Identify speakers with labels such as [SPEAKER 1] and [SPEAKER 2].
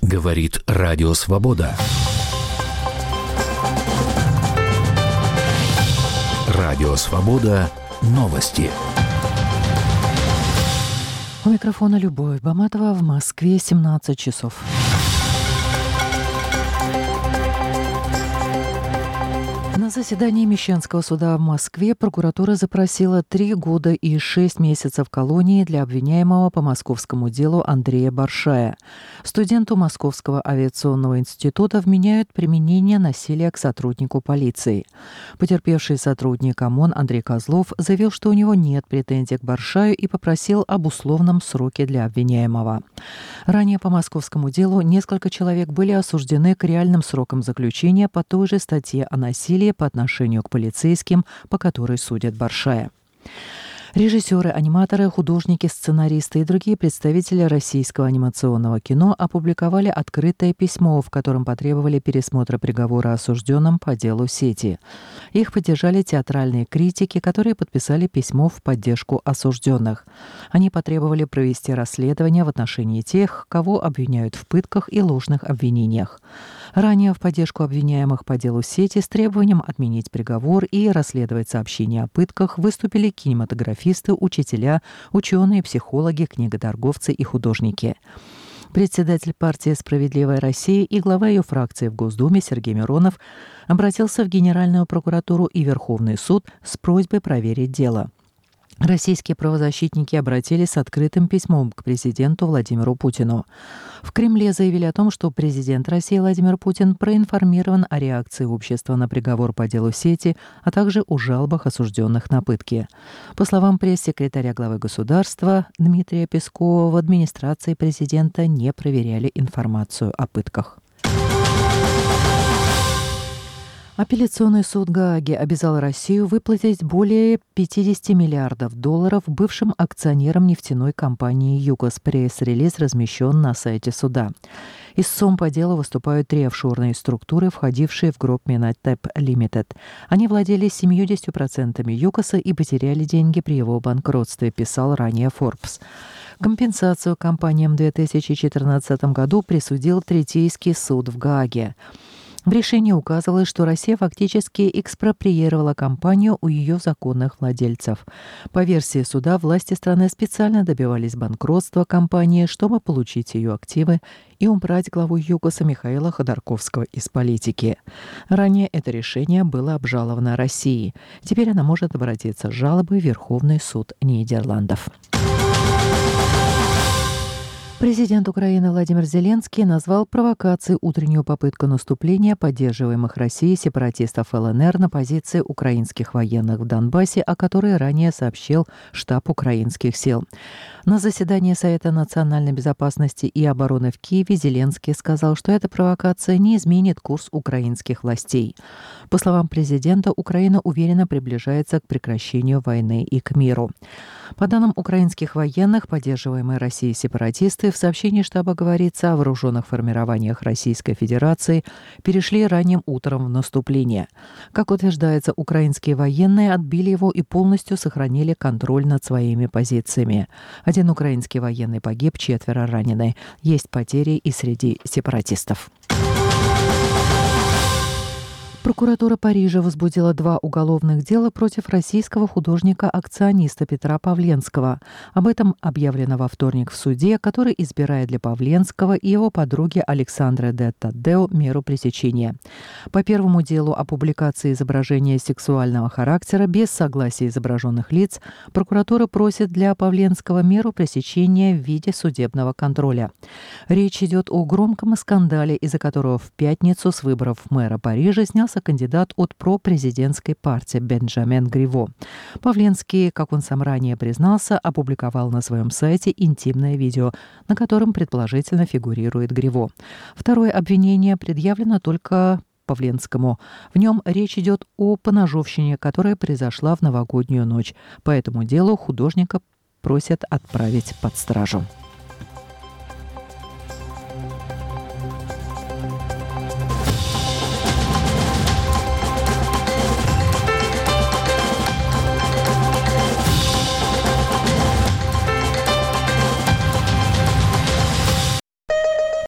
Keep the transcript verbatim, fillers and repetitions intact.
[SPEAKER 1] Говорит Радио Свобода. Радио Свобода. Новости.
[SPEAKER 2] У микрофона Любовь Баматова. В Москве семнадцать часов. На заседании Мещанского суда в Москве прокуратура запросила три года и шесть месяцев колонии для обвиняемого по московскому делу Андрея Баршая. Студенту Московского авиационного института вменяют применение насилия к сотруднику полиции. Потерпевший сотрудник ОМОН Андрей Козлов заявил, что у него нет претензий к Баршаю и попросил об условном сроке для обвиняемого. Ранее по московскому делу несколько человек были осуждены к реальным срокам заключения по той же статье о насилии по отношению к полицейским, по которой судят Баршая. Режиссеры, аниматоры, художники, сценаристы и другие представители российского анимационного кино опубликовали открытое письмо, в котором потребовали пересмотра приговора осужденным по делу сети. Их поддержали театральные критики, которые подписали письмо в поддержку осужденных. Они потребовали провести расследование в отношении тех, кого обвиняют в пытках и ложных обвинениях. Ранее в поддержку обвиняемых по делу сети с требованием отменить приговор и расследовать сообщения о пытках выступили кинематографисты, учителя, ученые, психологи, книготорговцы и художники. Председатель партии «Справедливая Россия» и глава ее фракции в Госдуме Сергей Миронов обратился в Генеральную прокуратуру и Верховный суд с просьбой проверить дело. Российские правозащитники обратились с открытым письмом к президенту Владимиру Путину. В Кремле заявили о том, что президент России Владимир Путин проинформирован о реакции общества на приговор по делу сети, а также о жалобах осужденных на пытки. По словам пресс-секретаря главы государства Дмитрия Пескова, в администрации президента не проверяли информацию о пытках. Апелляционный суд Гааги обязал Россию выплатить более пятьдесят миллиардов долларов бывшим акционерам нефтяной компании «ЮКОС». Пресс-релиз размещен на сайте суда. Истцом по делу выступают три офшорные структуры, входившие в группу Минатеп Лимитед. Они владели семьюдесятью процентами «ЮКОСа» и потеряли деньги при его банкротстве, писал ранее Forbes. Компенсацию компаниям в две тысячи четырнадцатом году присудил Третейский суд в Гааге. В решении указывалось, что Россия фактически экспроприировала компанию у ее законных владельцев. По версии суда, власти страны специально добивались банкротства компании, чтобы получить ее активы и убрать главу ЮКОСа Михаила Ходорковского из политики. Ранее это решение было обжаловано Россией. Теперь она может обратиться с жалобой в Верховный суд Нидерландов. Президент Украины Владимир Зеленский назвал провокацией утреннюю попытку наступления поддерживаемых Россией сепаратистов ЛНР на позиции украинских военных в Донбассе, о которой ранее сообщил штаб украинских сил. На заседании Совета национальной безопасности и обороны в Киеве Зеленский сказал, что эта провокация не изменит курс украинских властей. По словам президента, Украина уверенно приближается к прекращению войны и к миру. По данным украинских военных, поддерживаемые Россией сепаратисты, в сообщении штаба говорится о вооруженных формированиях Российской Федерации, перешли ранним утром в наступление. Как утверждается, украинские военные отбили его и полностью сохранили контроль над своими позициями. Один украинский военный погиб, четверо ранены. Есть потери и среди сепаратистов. Прокуратура Парижа возбудила два уголовных дела против российского художника-акциониста Петра Павленского. Об этом объявлено во вторник в суде, который избирает для Павленского и его подруги Александры де Таддео меру пресечения. По первому делу о публикации изображения сексуального характера без согласия изображенных лиц прокуратура просит для Павленского меру пресечения в виде судебного контроля. Речь идет о громком скандале, из-за которого в пятницу с выборов мэра Парижа снялся кандидат от пропрезидентской партии Бенджамин Гриво. Павленский, как он сам ранее признался, опубликовал на своем сайте интимное видео, на котором предположительно фигурирует Гриво. Второе обвинение предъявлено только Павленскому. В нем речь идет о поножовщине, которая произошла в новогоднюю ночь. По этому делу художника просят отправить под стражу.